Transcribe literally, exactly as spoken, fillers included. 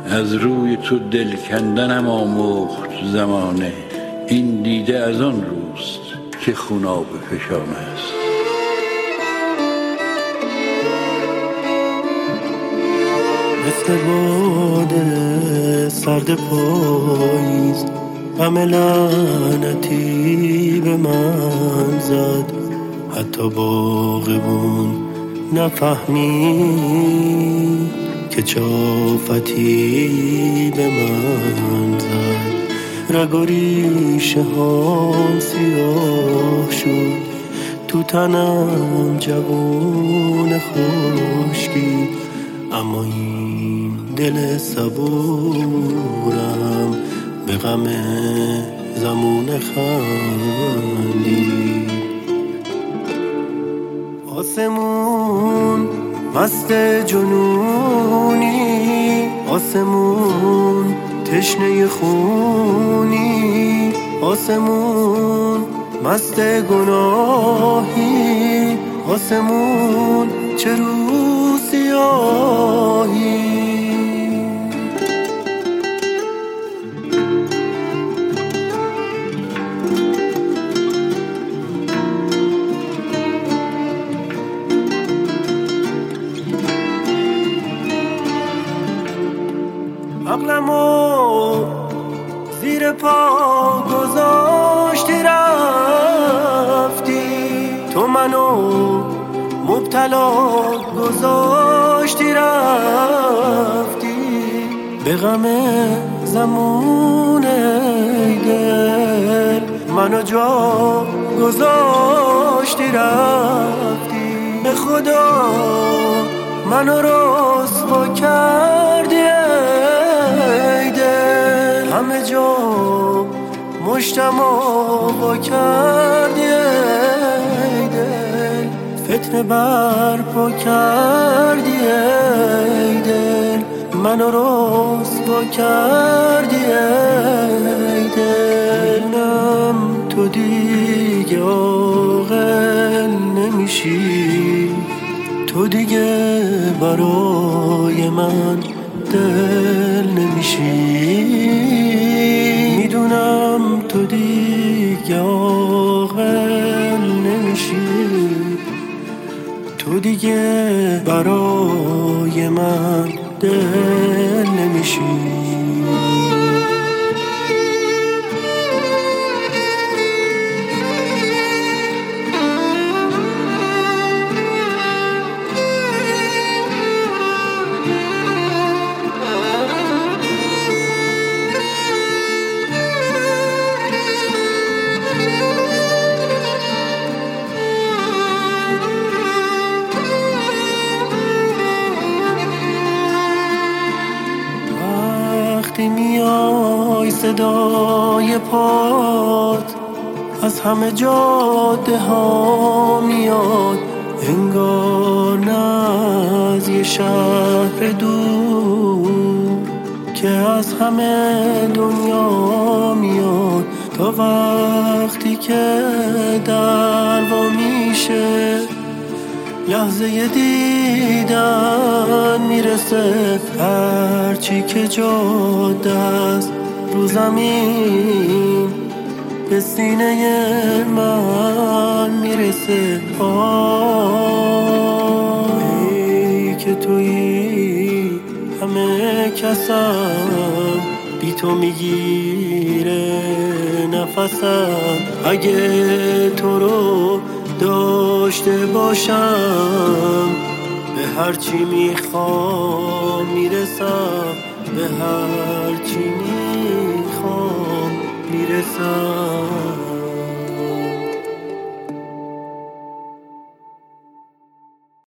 از روی تو دل کندنم آموخت زمانه. این دیده از آن روست که خوناب فشانه است. مثل باد سرد پاییز غم لعنتی به من زد، حتی باغبون نفهمید که چافتی به من زد. رگ و ریشه هام سیاه شد، تو تنم جوون خشکی، اما این دل صبورم به غم زمون خندی. آسمون مست جنونی، آسمون تشنه خونی، آسمون مست گناهی، آسمون چه رو سیاهی. عقلمو زیر پا گذاشتی رفتی، تو منو مبتلا گذاشتی رفتی، به غم زمون ای دل منو جا گذاشتی رفتی. به خدا منو رسوا کردی ای دل، همه جا مشتمو با کردی ای دل، فتنه برپا کردی ای دل، منو رسوا کردی ای دل. نم تو دیگه عاقل نمیشی، تو دیگه برای من دل نمیشی. میدونم تو دیگه عاقل نمیشی، تو دیگه برای من دل نمیشی. وقتی میای صدای پات از همه جاده ها میاد، انگار نه از یه شهر دور که از همه دنیا میاد. تا وقتی که در وا میشه لحظه دیدن میرسه، هرچی که جاده است رو زمین به سینه من میرسه. آه ای که تویی همه کسم، بی تو میگیره نفسم. اگه تو رو داشته باشم به هرچی میخوام میرسم، به هرچی میخوام میرسم.